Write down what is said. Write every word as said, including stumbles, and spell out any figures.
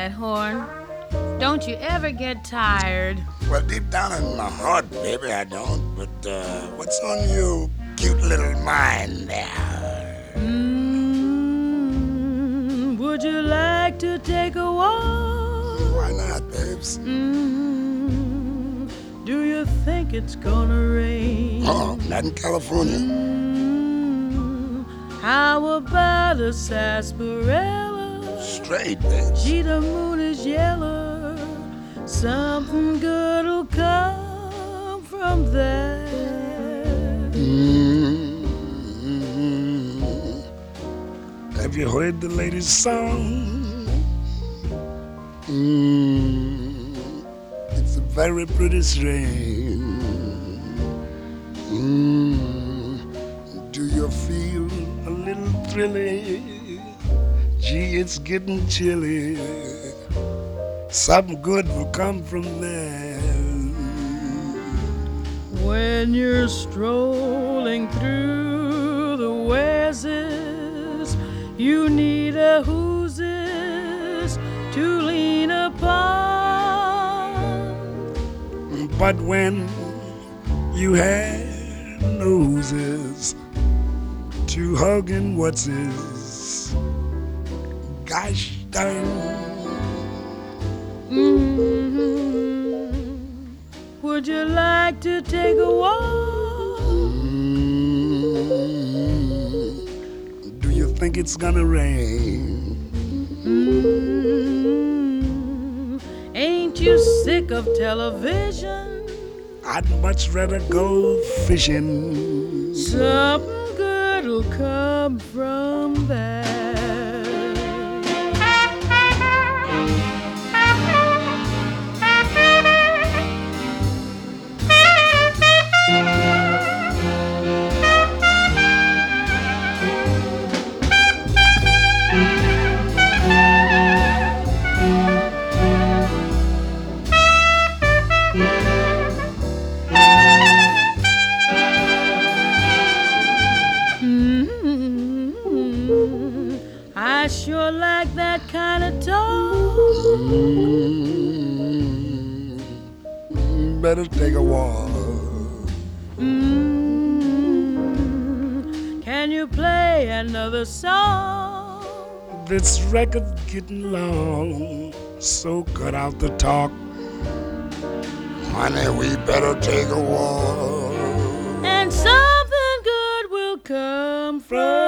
that horn. Don't you ever get tired? Well, deep down in my heart, baby, I don't. But uh, what's on your cute little mind there? Mm, would you like to take a walk? Why not, babes? Mm, do you think it's gonna rain? Oh, not in California. Mm, how about a sarsaparilla? Straight, babes. Gee, the moon is yellow. Something good'll come from that. Mm-hmm. Have you heard the latest song? Mm, it's a very pretty strain. Mm, do you feel a little thrilly? Gee, it's getting chilly. Something good will come from there. When you're strolling through the Wesses, you need a whooses to lean upon. But when you had noses to hug and what's his, gosh darn. Mm-hmm. Would you like to take a walk? Mm-hmm. Do you think it's gonna rain? Mm-hmm. Ain't you sick of television? I'd much rather go fishing. Something good'll come from that. I sure like that kind of talk. Mm-hmm. Better take a walk. Mm-hmm. Can you play another song? This record's getting long, so cut out the talk. Honey, we better take a walk. And something good will come from